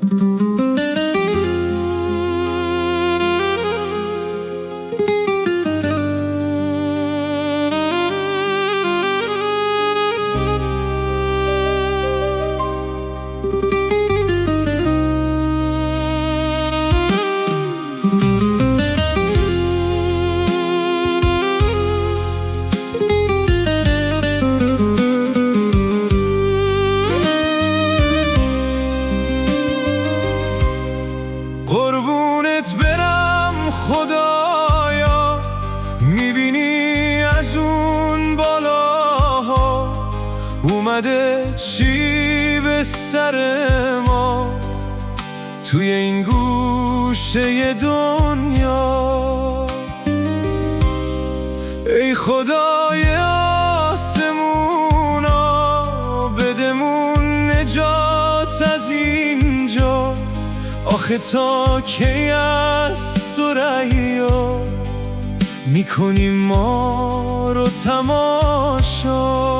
قربونت برم خدایا، میبینی از اون بالاها اومده چی به سر ما توی این گوشه دنیا. ای خدای آسمونا، بدمون نجات از اینجا. آخه تا کی از ثریا میکنیم ما رو تماشا؟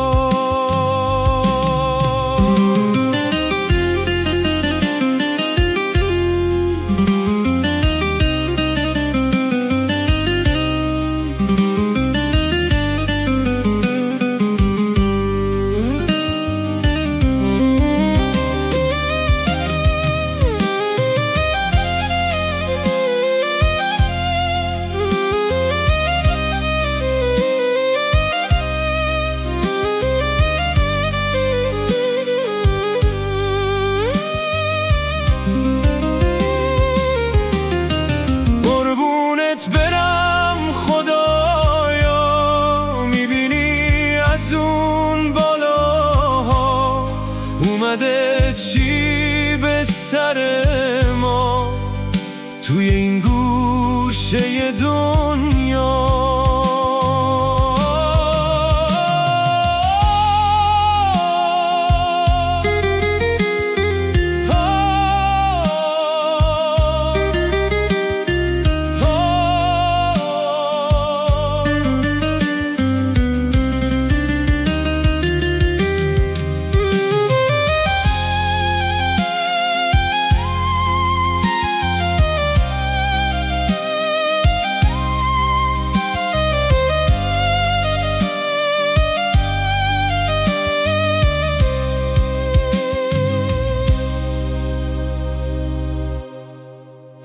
برم خدایا، میبینی از اون بالاها اومده چی به سر ما توی این گوشه دنیا.